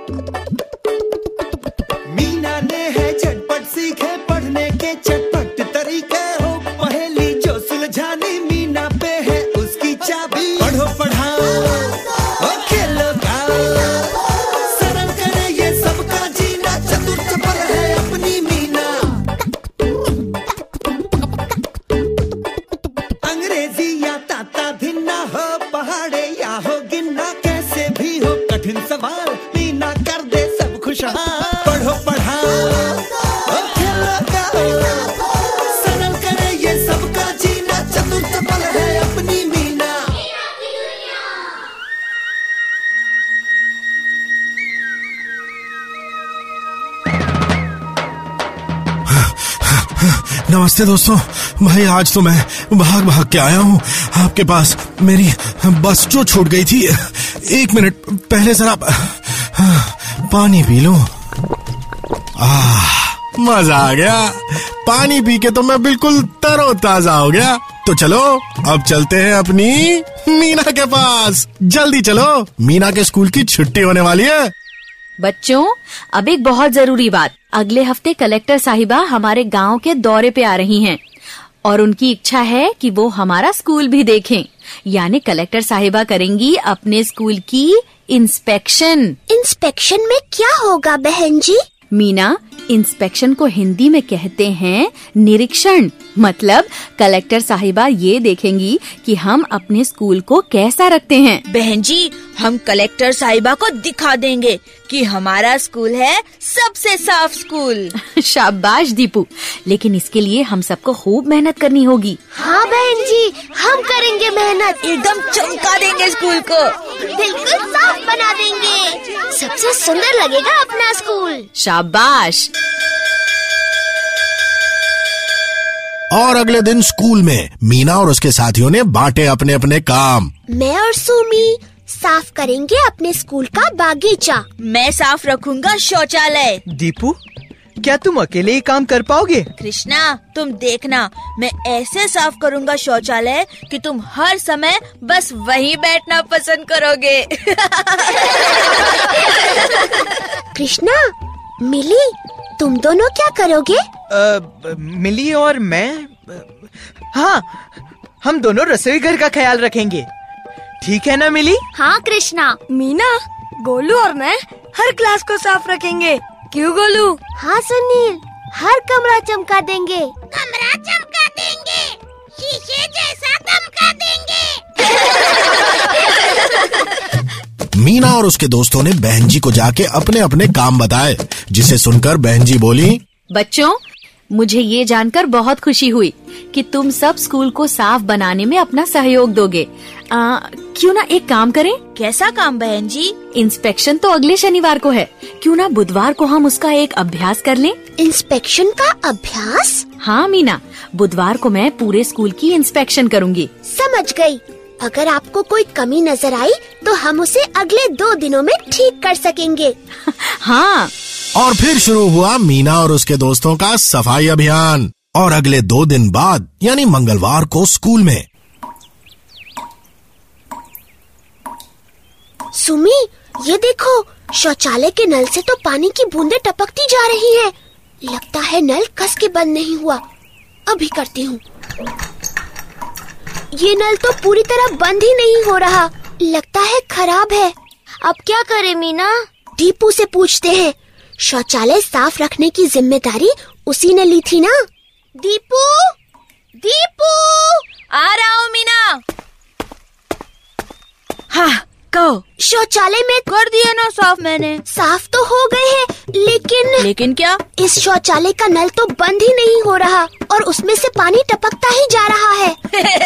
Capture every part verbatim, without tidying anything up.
मीना ने है झटपट सीखे पढ़ने के चटपट तरीके हो, पहेली जो सुलझानी मीना पे है उसकी चाबी। पढ़ो पढ़ाओ और खेलो गाओ, सरल करे ये सबका जीना, चतुर चपल है अपनी मीना। अंग्रेजी या ताता भिन्ना हो, पहाड़े या हो गिनना, कैसे भी हो कठिन सवाल मीना कर दे सब खुशहाल। पढ़ो पढ़ाओ और खेलो गाओ, सरल करे ये सबका जीना, चतुर चपल है अपनी मीना। नमस्ते दोस्तों, भाई आज तो मैं भाग भाग के आया हूँ आपके पास। मेरी बस जो छूट गई थी, एक मिनट पहले जरा पानी पी लूं। आह, मजा आ गया। पानी पी के तो मैं बिल्कुल तरोताजा हो गया। तो चलो अब चलते हैं अपनी मीना के पास। जल्दी चलो, मीना के स्कूल की छुट्टी होने वाली है। बच्चों, अब एक बहुत जरूरी बात। अगले हफ्ते कलेक्टर साहिबा हमारे गांव के दौरे पे आ रही हैं और उनकी इच्छा है कि वो हमारा स्कूल भी देखें। यानी कलेक्टर साहिबा करेंगी अपने स्कूल की इंस्पेक्शन। इंस्पेक्शन में क्या होगा बहन जी? मीना, इंस्पेक्शन को हिंदी में कहते हैं निरीक्षण। मतलब कलेक्टर साहिबा ये देखेंगी कि हम अपने स्कूल को कैसा रखते हैं। बहन जी, हम कलेक्टर साहिबा को दिखा देंगे कि हमारा स्कूल है सबसे साफ स्कूल। शाबाश दीपू, लेकिन इसके लिए हम सबको खूब मेहनत करनी होगी। हाँ बहन जी, हम करेंगे मेहनत, एकदम चमका देंगे स्कूल को, बिल्कुल साफ बना देंगे, सबसे सुंदर लगेगा अपना स्कूल। शाबाश। और अगले दिन स्कूल में मीना और उसके साथियों ने बांटे अपने अपने काम। मैं और सुमी साफ करेंगे अपने स्कूल का बागीचा। मैं साफ रखूंगा शौचालय। दीपू, क्या तुम अकेले ही काम कर पाओगे? कृष्णा, तुम देखना, मैं ऐसे साफ करूंगा शौचालय कि तुम हर समय बस वहीं बैठना पसंद करोगे। कृष्णा, मिली, तुम दोनों क्या करोगे? आ, मिली और मैं, हाँ, हम दोनों रसोई घर का ख्याल रखेंगे। ठीक है ना मिली? हाँ कृष्णा। मीना, गोलू और मैं हर क्लास को साफ रखेंगे। क्यों गोलू? हाँ सुनील, हर कमरा चमका देंगे। कमरा चमका देंगे, शीशे जैसा दमका देंगे। मीना और उसके दोस्तों ने बहन जी को जाके अपने अपने काम बताए, जिसे सुनकर बहन जी बोली, बच्चों, मुझे ये जानकर बहुत खुशी हुई कि तुम सब स्कूल को साफ बनाने में अपना सहयोग दोगे। आ, क्यों ना एक काम करें? कैसा काम बहन जी? इंस्पेक्शन तो अगले शनिवार को है, क्यों ना बुधवार को हम उसका एक अभ्यास कर लें? इंस्पेक्शन का अभ्यास? हाँ मीना, बुधवार को मैं पूरे स्कूल की इंस्पेक्शन करूँगी। समझ गई। अगर आपको कोई कमी नजर आई तो हम उसे अगले दो दिनों में ठीक कर सकेंगे। हाँ। और फिर शुरू हुआ मीना और उसके दोस्तों का सफाई अभियान। और अगले दो दिन बाद यानी मंगलवार को स्कूल में। सुमी, ये देखो, शौचालय के नल से तो पानी की बूंदें टपकती जा रही हैं। लगता है नल कस के बंद नहीं हुआ। अभी करती हूँ। ये नल तो पूरी तरह बंद ही नहीं हो रहा, लगता है खराब है। अब क्या करें मीना? दीपू से पूछते हैं। शौचालय साफ रखने की जिम्मेदारी उसी ने ली थी ना। दीपू, दीपू, आ रहा हूँ मीना। हाँ, कहो। शौचालय में कर दिए ना साफ मैंने। साफ तो हो गए हैं, लेकिन लेकिन क्या? इस शौचालय का नल तो बंद ही नहीं हो रहा और उसमें से पानी टपकता ही जा रहा है।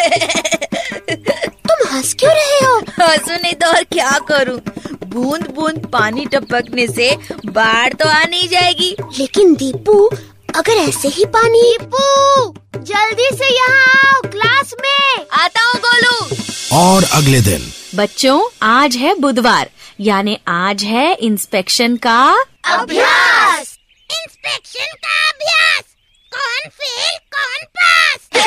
तुम हंस क्यों रहे हो? हंसू नहीं तो और क्या करूं? बूंद बूंद पानी टपकने से बाढ़ तो आ नहीं जाएगी। लेकिन दीपू, अगर ऐसे ही पानी। दीपू, जल्दी से यहाँ आओ, क्लास में। आता हूँ गोलू। और अगले दिन। बच्चों, आज है बुधवार, यानी आज है इंस्पेक्शन का अभ्यास। इंस्पेक्शन का अभ्यास। कौन फेल कौन पास।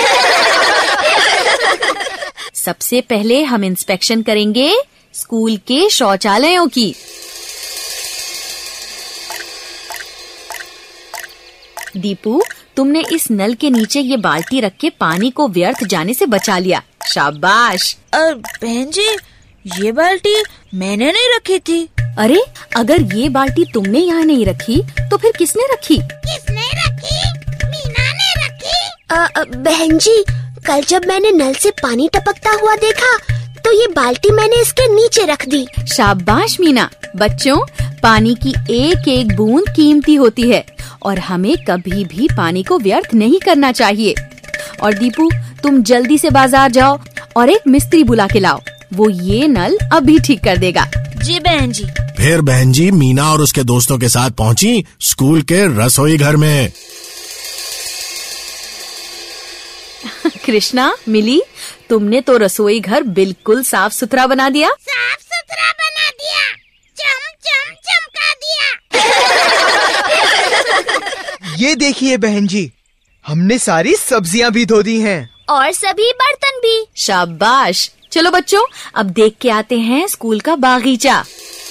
सबसे पहले हम इंस्पेक्शन करेंगे स्कूल के शौचालयों की। दीपू, तुमने इस नल के नीचे ये बाल्टी रख के पानी को व्यर्थ जाने से बचा लिया। शाबाश। बहन जी, ये बाल्टी मैंने नहीं रखी थी। अरे, अगर ये बाल्टी तुमने यहाँ नहीं रखी तो फिर किसने रखी? किसने रखी? मीना ने रखी। अ, अ, बहन जी, कल जब मैंने नल से पानी टपकता हुआ देखा तो ये बाल्टी मैंने इसके नीचे रख दी। शाबाश मीना। बच्चों, पानी की एक एक बूंद कीमती होती है और हमें कभी भी पानी को व्यर्थ नहीं करना चाहिए। और दीपू, तुम जल्दी से बाजार जाओ और एक मिस्त्री बुला के लाओ, वो ये नल अभी ठीक कर देगा। जी बहन जी। फिर बहन जी मीना और उसके दोस्तों के साथ पहुंची स्कूल के रसोई घर में। कृष्णा, मिली, तुमने तो रसोई घर बिल्कुल साफ सुथरा बना दिया। साफ सुथरा बना दिया, चम चम चमका दिया। ये देखिए बहन जी, हमने सारी सब्जियां भी धो दी हैं। और सभी बर्तन भी। शाबाश। चलो बच्चों, अब देख के आते हैं स्कूल का बागीचा।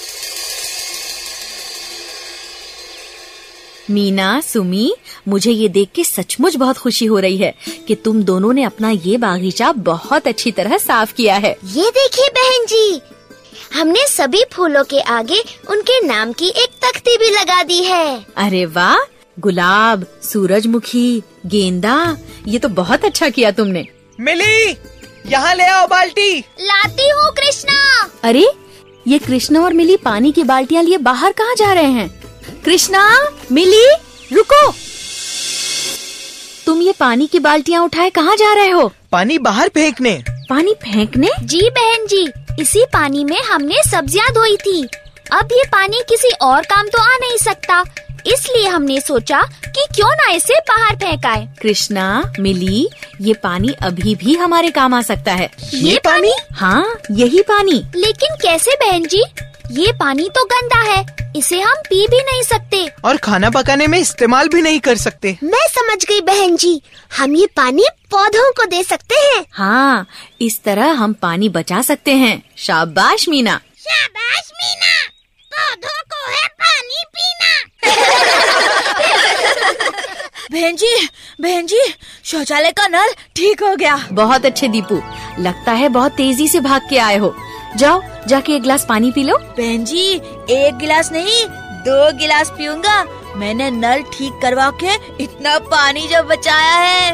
मीना, सुमी, मुझे ये देख के सचमुच बहुत खुशी हो रही है कि तुम दोनों ने अपना ये बागीचा बहुत अच्छी तरह साफ किया है। ये देखिए बहन जी, हमने सभी फूलों के आगे उनके नाम की एक तख्ती भी लगा दी है। अरे वाह, गुलाब, सूरजमुखी, गेंदा, ये तो बहुत अच्छा किया तुमने। मिली, यहाँ ले आओ बाल्टी। लाती हूँ कृष्णा। अरे, ये कृष्णा और मिली पानी की बाल्टियाँ लिए बाहर कहाँ जा रहे हैं? कृष्णा, मिली, रुको। तुम ये पानी की बाल्टियाँ उठाए कहाँ जा रहे हो? पानी बाहर फेंकने। पानी फेंकने? जी बहन जी, इसी पानी में हमने सब्जियां धोई थी। अब ये पानी किसी और काम तो आ नहीं सकता, इसलिए हमने सोचा कि क्यों ना इसे बाहर फेंकाए। कृष्णा, मिली, ये पानी अभी भी हमारे काम आ सकता है। ये पानी? हाँ, यही पानी। लेकिन कैसे बहन जी? ये पानी तो गंदा है, इसे हम पी भी नहीं सकते और खाना पकाने में इस्तेमाल भी नहीं कर सकते। मैं समझ गई बहन जी, हम ये पानी पौधों को दे सकते हैं। हाँ, इस तरह हम पानी बचा सकते हैं। शाबाश मीना। शाबाश मीना, पौधों को है पानी पीना। बहन जी, बहन जी, शौचालय का नल ठीक हो गया। बहुत अच्छे दीपू, लगता है बहुत तेजी से भाग के आए हो। जाओ, जाके एक गिलास पानी पी लो। बहन जी, एक गिलास नहीं, दो गिलास पीऊंगा। मैंने नल ठीक करवा के इतना पानी जो बचाया है।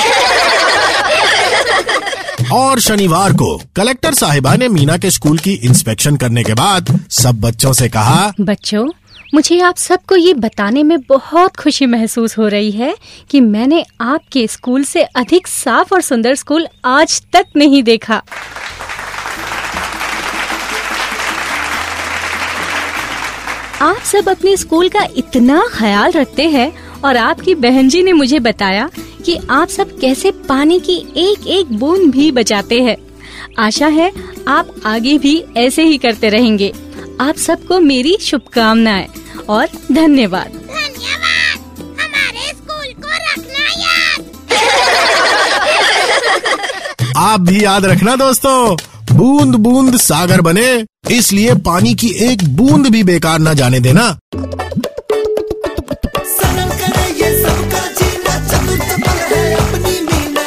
और शनिवार को कलेक्टर साहिबा ने मीना के स्कूल की इंस्पेक्शन करने के बाद सब बच्चों से कहा, बच्चों, मुझे आप सबको ये बताने में बहुत खुशी महसूस हो रही है कि मैंने आपके स्कूल से अधिक साफ और सुंदर स्कूल आज तक नहीं देखा। आप सब अपने स्कूल का इतना ख्याल रखते हैं और आपकी बहन जी ने मुझे बताया कि आप सब कैसे पानी की एक एक बूंद भी बचाते हैं। आशा है आप आगे भी ऐसे ही करते रहेंगे। आप सबको मेरी शुभकामनाएं और धन्यवाद। धन्यवाद, हमारे स्कूल को रखना याद। आप भी याद रखना दोस्तों, बूंद बूंद सागर बने, इसलिए पानी की एक बूंद भी बेकार न जाने देना। सरल करे ये सबका जीना, चतुर चपल है अपनी मीना।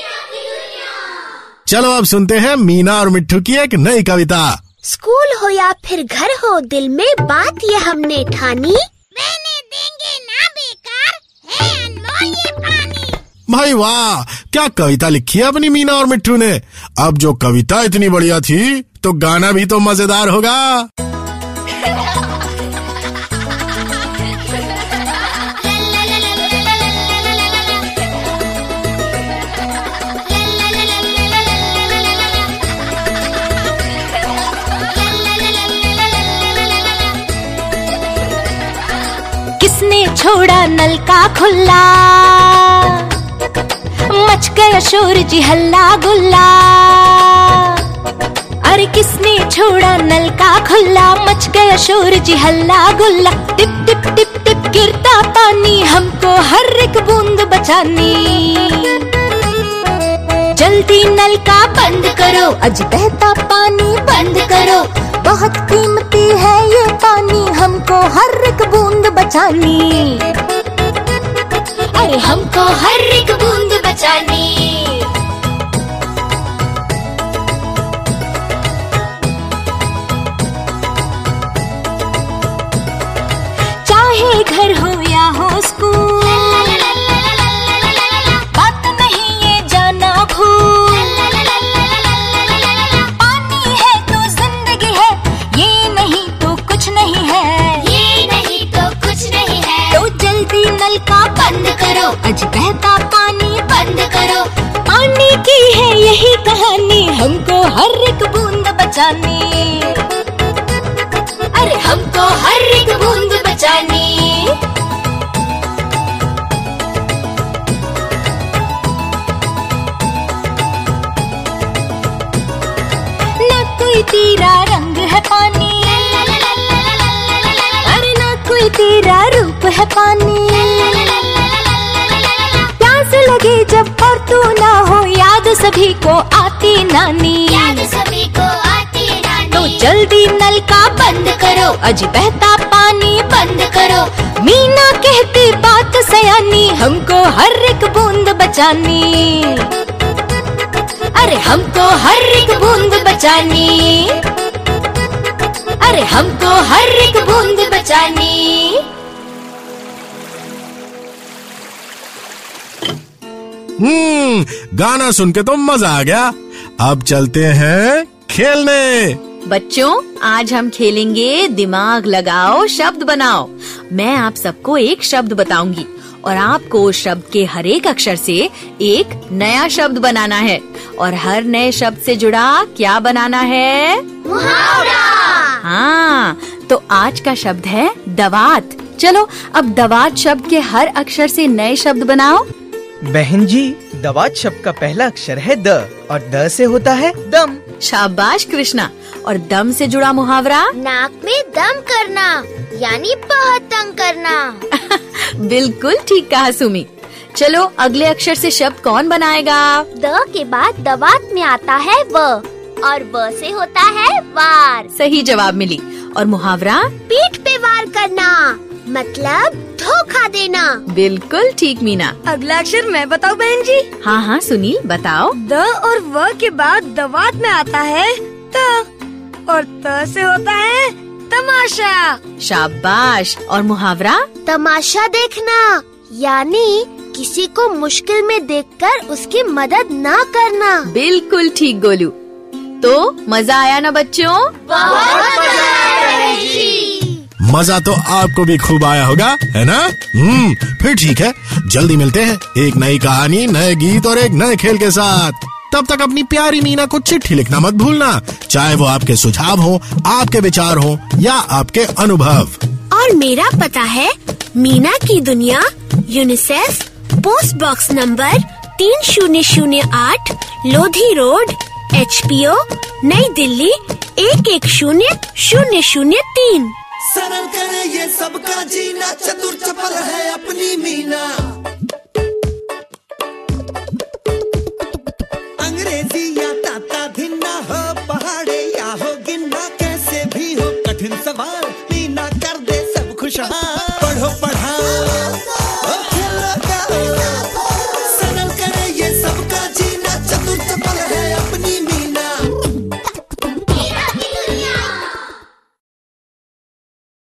चलो अब सुनते हैं मीना और मिट्ठू की एक नई कविता। स्कूल हो या फिर घर हो, दिल में बात ये हमने ठानी, बहने देंगे ना बेकार, है अनमोल ये पानी। भाई वाह, क्या कविता लिखी है अपनी मीना और मिट्ठू ने। अब जो कविता इतनी बढ़िया थी तो गाना भी तो मजेदार होगा। किसने छोड़ा नल का खुला, मच गया शोर जी हल्ला गुल्ला। अरे किसने छोड़ा नल का खुला, मच गया शोर जी हल्ला गुल्ला। टिप टिप टिप टिप गिरता पानी, हमको हर एक बूंद बचानी। जल्दी नल का बंद करो, अज बहता पानी बंद करो। बहुत कीमती है ये पानी, हमको हर एक बूंद बचानी। अरे हमको हर एक बूंद बचानी। चाहे घर हो या हो स्कूल, बात नहीं ये जाना भूल। पानी है तो जिंदगी है, ये नहीं तो कुछ नहीं है, ये नहीं तो कुछ नहीं है। तो जल्दी नल का बंद करो, आज बहता पानी बंद करो। पानी की है यही कहानी, हमको हर एक बूंद बचानी। अरे हमको हर एक बूंद बचानी। न कोई तेरा रंग है पानी, अरे न कोई तेरा रूप है पानी। प्यास लगे जब और तू ना हो, याद सभी को आती नानी, याद सभी को आती नानी। तो जल्दी नल का बंद करो, आज बहता पानी बंद करो। मीना कहती बात सयानी, हमको हर एक बूंद बचानी। अरे हमको हर एक बूंद बचानी। अरे हमको हर एक बूंद बचानी। हम्म गाना सुन के तो मजा आ गया। अब चलते हैं खेलने। बच्चों, आज हम खेलेंगे दिमाग लगाओ शब्द बनाओ। मैं आप सबको एक शब्द बताऊंगी और आपको उस शब्द के हर एक अक्षर से एक नया शब्द बनाना है। और हर नए शब्द से जुड़ा क्या बनाना है? मुहावरा। हाँ, तो आज का शब्द है दवात। चलो अब दवात शब्द के हर अक्षर से नए शब्द बनाओ। बहन जी, दवात शब्द का पहला अक्षर है द और द से होता है दम। शाबाश कृष्णा। और दम से जुड़ा मुहावरा? नाक में दम करना, यानी बहुत तंग करना। बिल्कुल ठीक कहा सुमी। चलो अगले अक्षर से शब्द कौन बनाएगा? द के बाद दवात में आता है व और व से होता है वार। सही जवाब मिली। और मुहावरा? पीठ पे वार करना, मतलब धोखा देना। बिल्कुल ठीक मीना। अगला अक्षर मैं बताऊं बहन जी? हाँ हाँ सुनील बताओ। द और व के बाद दवात में आता है त और त से होता है तमाशा। शाबाश। और मुहावरा? तमाशा देखना, यानी किसी को मुश्किल में देखकर उसकी मदद ना करना। बिल्कुल ठीक गोलू। तो मजा आया ना बच्चों? बहुत मजा आया जी। मजा तो आपको भी खूब आया होगा, है ना? हम्म फिर ठीक है, जल्दी मिलते हैं एक नई कहानी, नए गीत और एक नए खेल के साथ। तब तक अपनी प्यारी मीना को चिट्ठी लिखना मत भूलना, चाहे वो आपके सुझाव हो, आपके विचार हो या आपके अनुभव। और मेरा पता है मीना की दुनिया, यूनिसेफ, पोस्ट बॉक्स नंबर तीन शून्य शून्य आठ, Lodhi road, H P O, Nai Delhi एक एक शून्य शून्य शून्य तीन। सरल करे ये सबका जीना, चतुर चपल है अपनी मीना। अंग्रेजी या ताता धिन्ना हो, पहाड़े या हो गिन्ना, कैसे भी हो कठिन सवाल